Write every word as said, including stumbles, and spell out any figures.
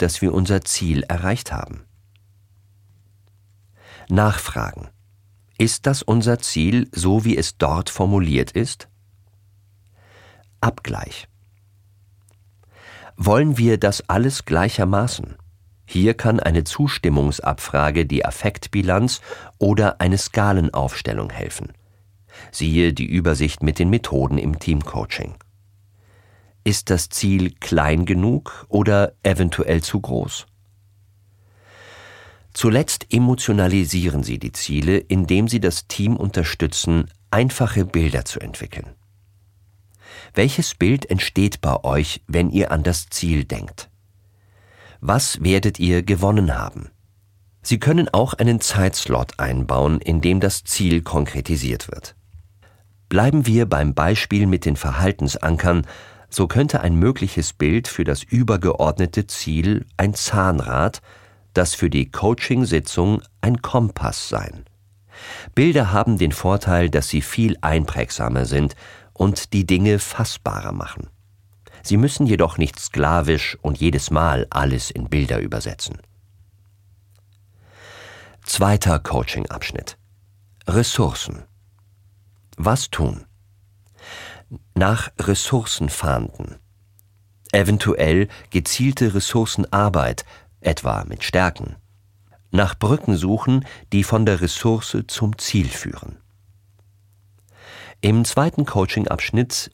dass wir unser Ziel erreicht haben? Nachfragen. Ist das unser Ziel, so wie es dort formuliert ist? Abgleich. Wollen wir das alles gleichermaßen? Hier kann eine Zustimmungsabfrage, die Affektbilanz oder eine Skalenaufstellung helfen. Siehe die Übersicht mit den Methoden im Teamcoaching. Ist das Ziel klein genug oder eventuell zu groß? Zuletzt emotionalisieren Sie die Ziele, indem Sie das Team unterstützen, einfache Bilder zu entwickeln. Welches Bild entsteht bei euch, wenn ihr an das Ziel denkt? Was werdet ihr gewonnen haben? Sie können auch einen Zeitslot einbauen, in dem das Ziel konkretisiert wird. Bleiben wir beim Beispiel mit den Verhaltensankern, so könnte ein mögliches Bild für das übergeordnete Ziel ein Zahnrad, das für die Coaching-Sitzung ein Kompass sein. Bilder haben den Vorteil, dass sie viel einprägsamer sind und die Dinge fassbarer machen. Sie müssen jedoch nicht sklavisch und jedes Mal alles in Bilder übersetzen. Zweiter Coaching-Abschnitt. Ressourcen. Was tun? Nach Ressourcen fahnden. Eventuell gezielte Ressourcenarbeit, etwa mit Stärken. Nach Brücken suchen, die von der Ressource zum Ziel führen. Im zweiten Coaching-Abschnitt